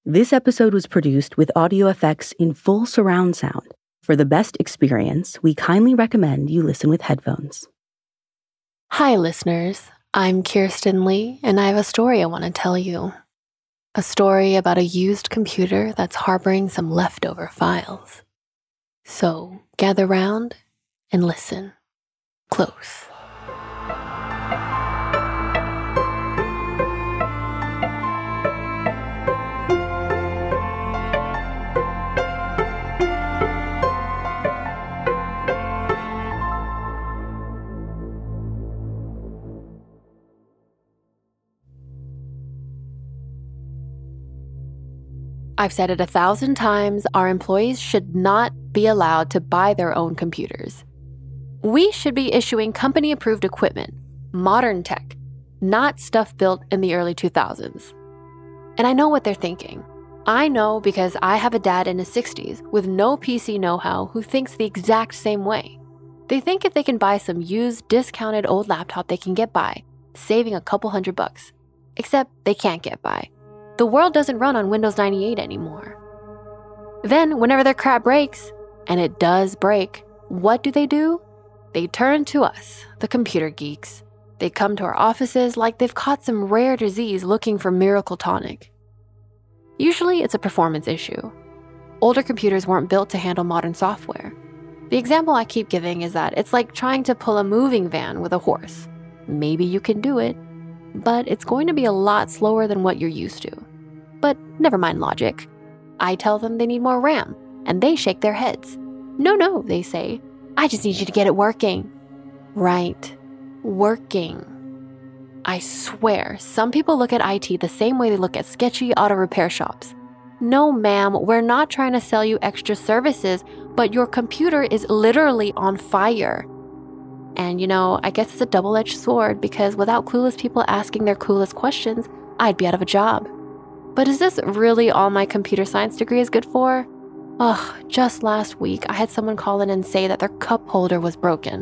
This episode was produced with audio effects in full surround sound. For the best experience, we kindly recommend you listen with headphones. Hi, listeners. I'm Kirsten Lee, and I have a story I want to tell you. A story about a used computer that's harboring some leftover files. So, gather round and listen close. I've said it 1,000 times, our employees should not be allowed to buy their own computers. We should be issuing company-approved equipment, modern tech, not stuff built in the early 2000s. And I know what they're thinking. I know because I have a dad in his 60s with no PC know-how who thinks the exact same way. They think if they can buy some used, discounted old laptop, they can get by, saving a couple $100. Except they can't get by. The world doesn't run on Windows 98 anymore. Then, whenever their crap breaks, and it does break, what do? They turn to us, the computer geeks. They come to our offices like they've caught some rare disease looking for miracle tonic. Usually, it's a performance issue. Older computers weren't built to handle modern software. The example I keep giving is that it's like trying to pull a moving van with a horse. Maybe you can do it, but it's going to be a lot slower than what you're used to. But never mind logic. I tell them they need more RAM, and they shake their heads. No, they say. I just need you to get it working. Right, working. I swear, some people look at IT the same way they look at sketchy auto repair shops. No, ma'am, we're not trying to sell you extra services, but your computer is literally on fire. And I guess it's a double-edged sword because without clueless people asking their clueless questions, I'd be out of a job. But is this really all my computer science degree is good for? Just last week, I had someone call in and say that their cup holder was broken.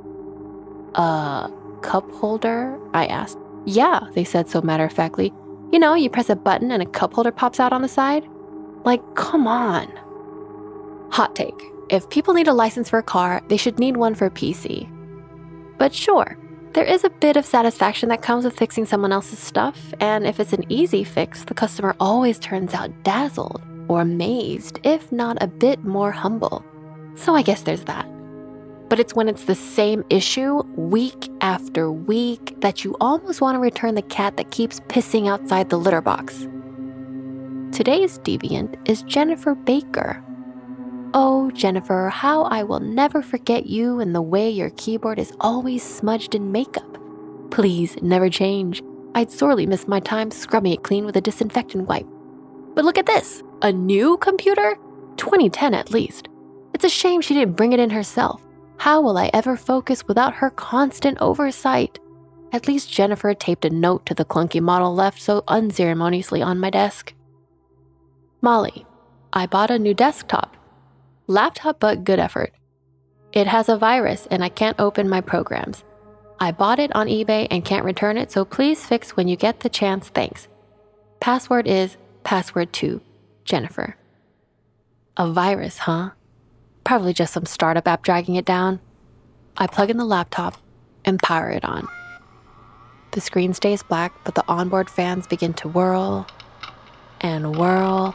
Cup holder? I asked. Yeah, they said so matter-of-factly. You press a button and a cup holder pops out on the side? Like, come on. Hot take. If people need a license for a car, they should need one for a PC. But sure, there is a bit of satisfaction that comes with fixing someone else's stuff, and if it's an easy fix, the customer always turns out dazzled or amazed, if not a bit more humble. So I guess there's that. But it's when it's the same issue, week after week, that you almost want to return the cat that keeps pissing outside the litter box. Today's deviant is Jennifer Baker. Oh, Jennifer, how I will never forget you and the way your keyboard is always smudged in makeup. Please, never change. I'd sorely miss my time scrubbing it clean with a disinfectant wipe. But look at this, a new computer? 2010 at least. It's a shame she didn't bring it in herself. How will I ever focus without her constant oversight? At least Jennifer taped a note to the clunky model left so unceremoniously on my desk. Molly, I bought a new desktop. Laptop, but good effort. It has a virus and I can't open my programs. I bought it on eBay and can't return it, so please fix when you get the chance, thanks. Password is password 2, Jennifer. A virus, huh? Probably just some startup app dragging it down. I plug in the laptop and power it on. The screen stays black, but the onboard fans begin to whirl and whirl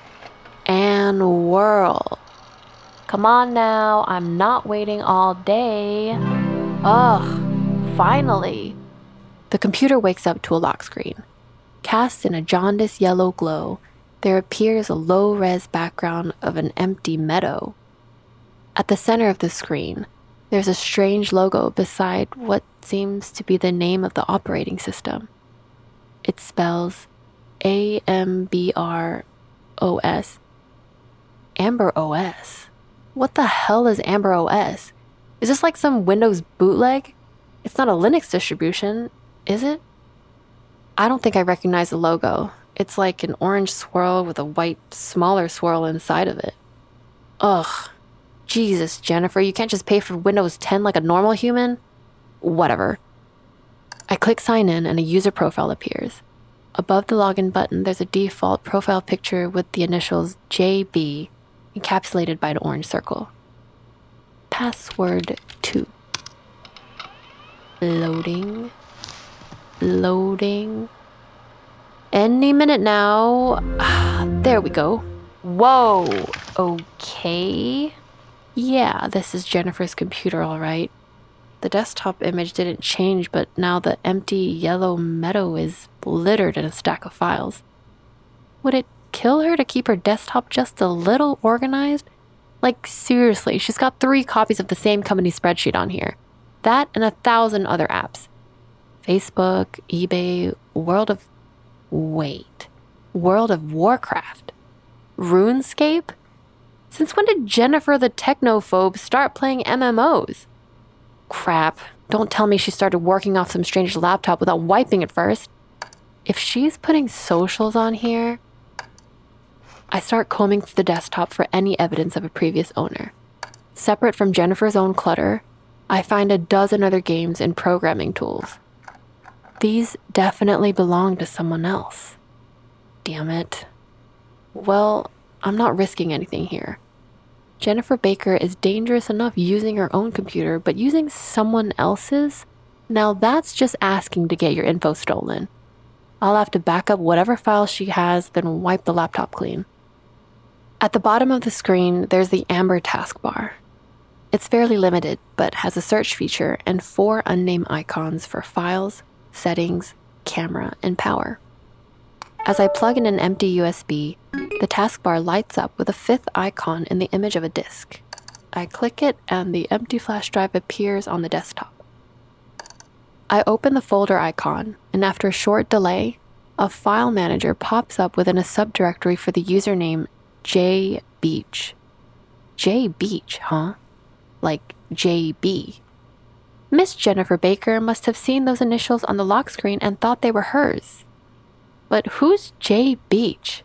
and whirl. Come on now, I'm not waiting all day. Ugh, finally. The computer wakes up to a lock screen. Cast in a jaundiced yellow glow, there appears a low-res background of an empty meadow. At the center of the screen, there's a strange logo beside what seems to be the name of the operating system. It spells AMBR OS. Amber OS? What the hell is Amber OS? Is this like some Windows bootleg? It's not a Linux distribution, is it? I don't think I recognize the logo. It's like an orange swirl with a white, smaller swirl inside of it. Ugh. Jesus, Jennifer, you can't just pay for Windows 10 like a normal human? Whatever. I click sign in and a user profile appears. above the login button, there's a default profile picture with the initials JB encapsulated by an orange circle. Password 2. Loading. Any minute now. There we go. Whoa. Okay. Yeah, this is Jennifer's computer, all right. The desktop image didn't change, but now the empty yellow meadow is littered in a stack of files. Would it kill her to keep her desktop just a little organized? Like, seriously, she's got 3 copies of the same company spreadsheet on here. That and 1,000 other apps. Facebook, eBay, World of Warcraft. RuneScape? Since when did Jennifer the technophobe start playing MMOs? Crap, don't tell me she started working off some strange laptop without wiping it first. If she's putting socials on here... I start combing through the desktop for any evidence of a previous owner. Separate from Jennifer's own clutter, I find a dozen other games and programming tools. These definitely belong to someone else. Damn it. Well, I'm not risking anything here. Jennifer Baker is dangerous enough using her own computer, but using someone else's? Now that's just asking to get your info stolen. I'll have to back up whatever files she has, then wipe the laptop clean. At the bottom of the screen, there's the amber taskbar. It's fairly limited, but has a search feature and 4 unnamed icons for files, settings, camera, and power. As I plug in an empty USB, the taskbar lights up with a 5th icon in the image of a disk. I click it and the empty flash drive appears on the desktop. I open the folder icon, and after a short delay, a file manager pops up within a subdirectory for the username JBeach. JBeach, huh? Like JB. Miss Jennifer Baker must have seen those initials on the lock screen and thought they were hers. But who's JBeach?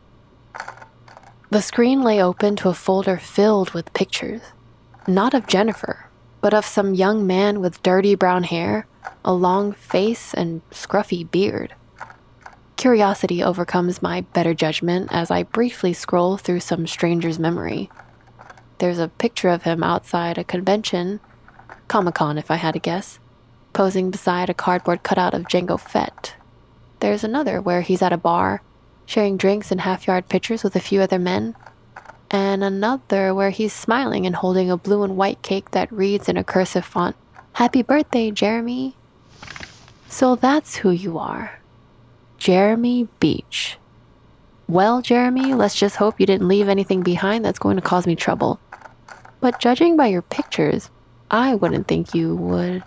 The screen lay open to a folder filled with pictures. Not of Jennifer, but of some young man with dirty brown hair, a long face, and scruffy beard. Curiosity overcomes my better judgment as I briefly scroll through some stranger's memory. There's a picture of him outside a convention, Comic-Con if I had to guess, posing beside a cardboard cutout of Jango Fett. There's another where he's at a bar, sharing drinks and half-yard pictures with a few other men, and another where he's smiling and holding a blue and white cake that reads in a cursive font, "Happy birthday, Jeremy." So that's who you are. Jeremy Beach. Well, Jeremy, let's just hope you didn't leave anything behind that's going to cause me trouble. But judging by your pictures, I wouldn't think you would.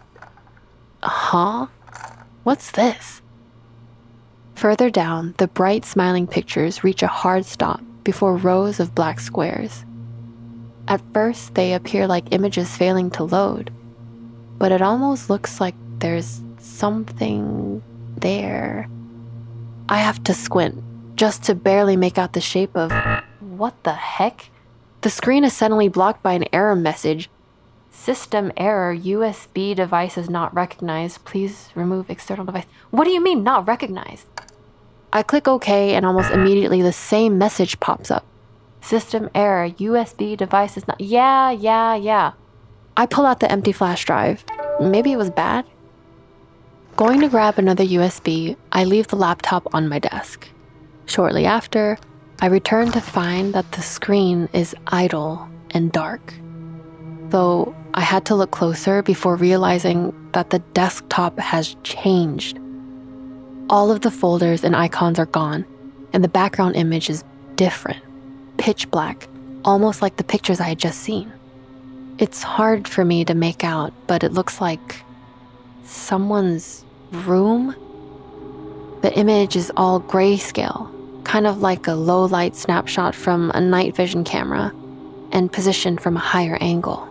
Huh? What's this? Further down, the bright smiling pictures reach a hard stop before rows of black squares. At first, they appear like images failing to load, but it almost looks like there's something there. I have to squint, just to barely make out the shape of... What the heck? The screen is suddenly blocked by an error message. System error, USB device is not recognized. Please remove external device. What do you mean, not recognized? I click OK, and almost immediately the same message pops up. System error, USB device is not... Yeah. I pull out the empty flash drive. Maybe it was bad? Going to grab another USB, I leave the laptop on my desk. Shortly after, I return to find that the screen is idle and dark. Though I had to look closer before realizing that the desktop has changed. All of the folders and icons are gone, and the background image is different, pitch black, almost like the pictures I had just seen. It's hard for me to make out, but it looks like someone's room? The image is all grayscale, kind of like a low-light snapshot from a night vision camera, and positioned from a higher angle.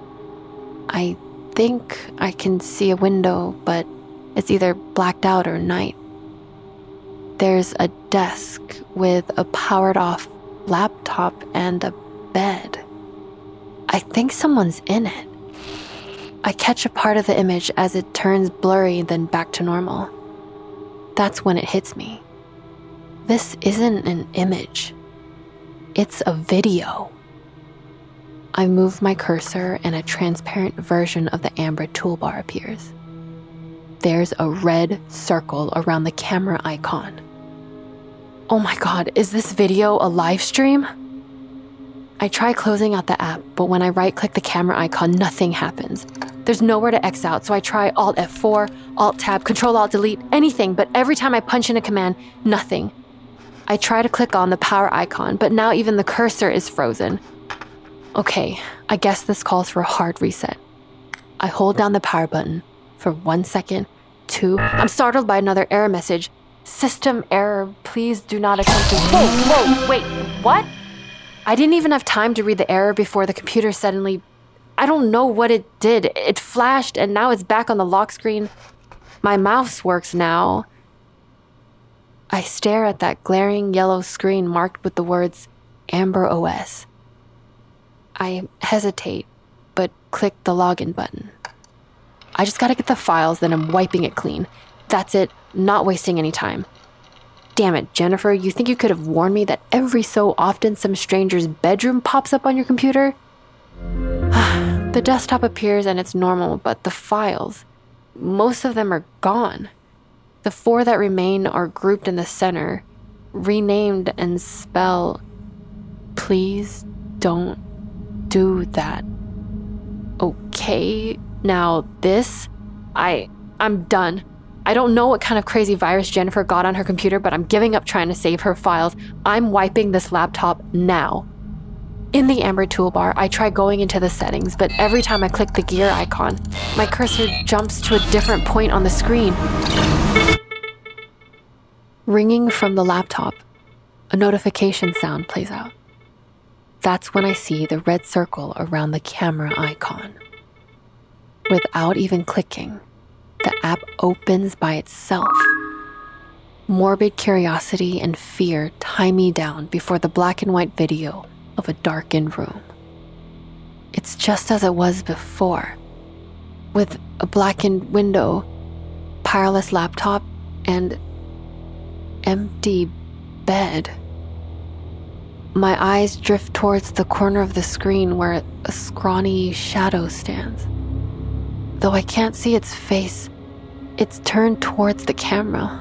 I think I can see a window, but it's either blacked out or night. There's a desk with a powered-off laptop and a bed. I think someone's in it. I catch a part of the image as it turns blurry, then back to normal. That's when it hits me. This isn't an image. It's a video. I move my cursor and a transparent version of the Amber toolbar appears. There's a red circle around the camera icon. Oh my God, is this video a live stream? I try closing out the app, but when I right-click the camera icon, nothing happens. There's nowhere to X out, so I try Alt F4, Alt Tab, Control Alt Delete, anything, but every time I punch in a command, nothing. I try to click on the power icon, but now even the cursor is frozen. Okay, I guess this calls for a hard reset. I hold down the power button for 1 second, 2. I'm startled by another error message. System error, please do not attempt to... Whoa, wait, what? I didn't even have time to read the error before the computer suddenly... I don't know what it did. It flashed and now it's back on the lock screen. My mouse works now. I stare at that glaring yellow screen marked with the words Amber OS. I hesitate, but click the login button. I just gotta get the files, then I'm wiping it clean. That's it, not wasting any time. Damn it, Jennifer, you think you could have warned me that every so often some stranger's bedroom pops up on your computer? The desktop appears and it's normal, but the files, most of them are gone. The 4 that remain are grouped in the center, renamed and spell, please don't do that. Okay, now this, I'm done. I don't know what kind of crazy virus Jennifer got on her computer, but I'm giving up trying to save her files. I'm wiping this laptop now. In the Amber toolbar, I try going into the settings, but every time I click the gear icon, my cursor jumps to a different point on the screen. Ringing from the laptop, a notification sound plays out. That's when I see the red circle around the camera icon. Without even clicking, the app opens by itself. Morbid curiosity and fear tie me down before the black and white video of a darkened room. It's just as it was before, with a blackened window, powerless laptop, and empty bed. My eyes drift towards the corner of the screen where a scrawny shadow stands. Though I can't see its face, it's turned towards the camera.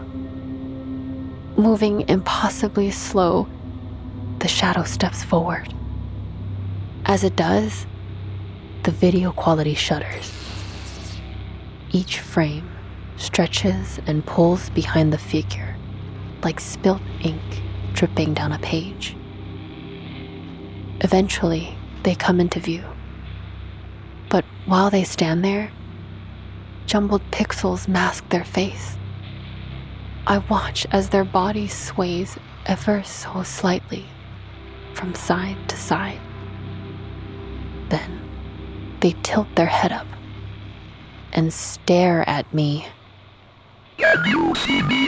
Moving impossibly slow, the shadow steps forward. As it does, the video quality shudders. Each frame stretches and pulls behind the figure, like spilt ink dripping down a page. Eventually, they come into view. But while they stand there, jumbled pixels mask their face. I watch as their body sways ever so slightly from side to side. Then they tilt their head up and stare at me. Can you see me?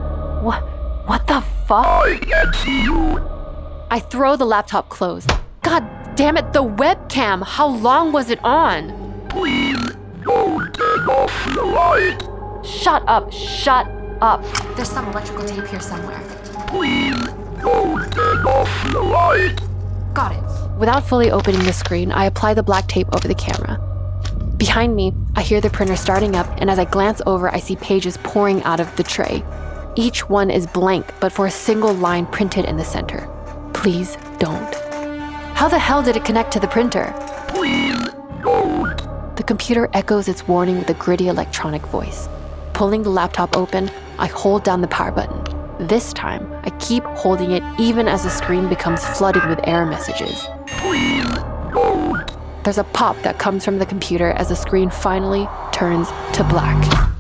What the fuck? I can see you. I throw the laptop closed. God damn it, the webcam! How long was it on? Please don't turn off the light. Shut up. There's some electrical tape here somewhere. Please don't turn off the light. Got it. Without fully opening the screen, I apply the black tape over the camera. Behind me, I hear the printer starting up, and as I glance over, I see pages pouring out of the tray. Each one is blank, but for a single line printed in the center. Please don't. How the hell did it connect to the printer? Please don't. The computer echoes its warning with a gritty electronic voice. Pulling the laptop open, I hold down the power button. This time, I keep holding it even as the screen becomes flooded with error messages. Please don't. There's a pop that comes from the computer as the screen finally turns to black.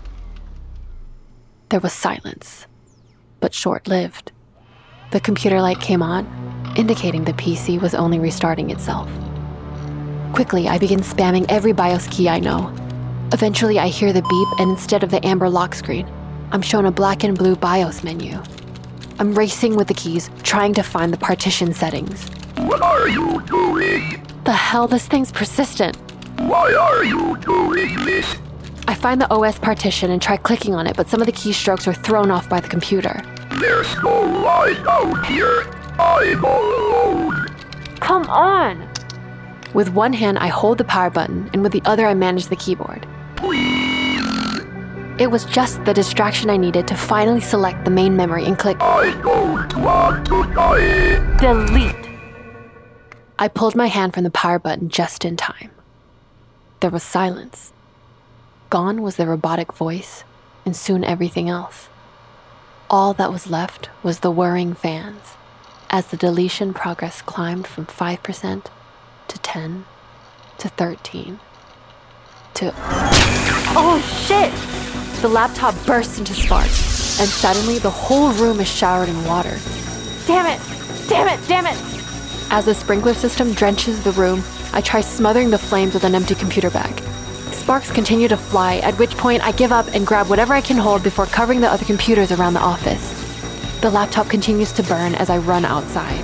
There was silence, but short-lived. The computer light came on, indicating the PC was only restarting itself. Quickly, I begin spamming every BIOS key I know. Eventually, I hear the beep, and instead of the amber lock screen, I'm shown a black and blue BIOS menu. I'm racing with the keys, trying to find the partition settings. What are you doing? The hell, this thing's persistent. Why are you doing this? I find the OS partition and try clicking on it, but some of the keystrokes are thrown off by the computer. There's no light out here. I'm all alone. Come on! With one hand, I hold the power button, and with the other, I manage the keyboard. Please. It was just the distraction I needed to finally select the main memory and click I don't want to die. delete. I pulled my hand from the power button just in time. There was silence. Gone was the robotic voice, and soon everything else. All that was left was the whirring fans, as the deletion progress climbed from 5% to 10 to 13 to... Oh shit! The laptop burst into sparks, and suddenly the whole room is showered in water. Damn it! Damn it! Damn it! As the sprinkler system drenches the room, I try smothering the flames with an empty computer bag. Sparks continue to fly, at which point I give up and grab whatever I can hold before covering the other computers around the office. The laptop continues to burn as I run outside.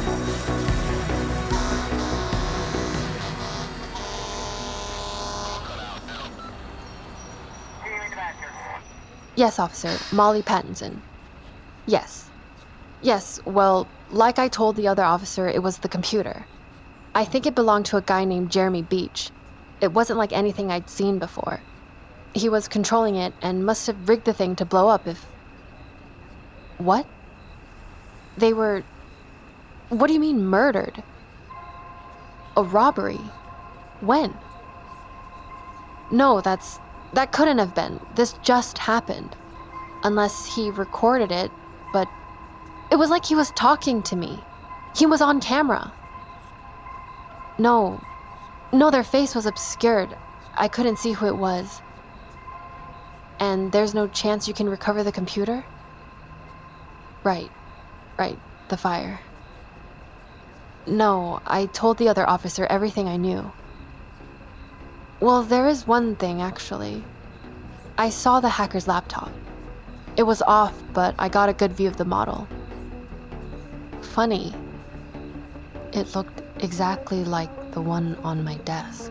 Yes, officer. Molly Pattinson. Yes. Yes, well, like I told the other officer, it was the computer. I think it belonged to a guy named Jeremy Beach. It wasn't like anything I'd seen before. He was controlling it and must have rigged the thing to blow up if... What? They were... What do you mean murdered? A robbery? When? No, that couldn't have been. This just happened. Unless he recorded it, but it was like he was talking to me. He was on camera. No, their face was obscured. I couldn't see who it was. And there's no chance you can recover the computer? Right, the fire. No, I told the other officer everything I knew. Well, there is one thing, actually. I saw the hacker's laptop. It was off, but I got a good view of the model. Funny. It looked exactly like the one on my desk.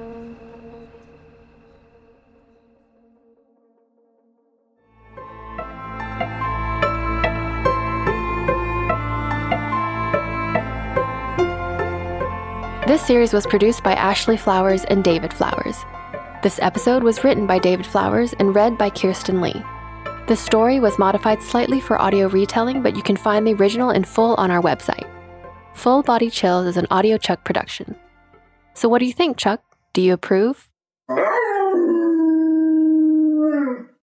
This series was produced by Ashley Flowers and David Flowers. This episode was written by David Flowers and read by Kirsten Lee. The story was modified slightly for audio retelling, but you can find the original in full on our website. Full Body Chills is an Audio Chuck production. So what do you think, Chuck? Do you approve?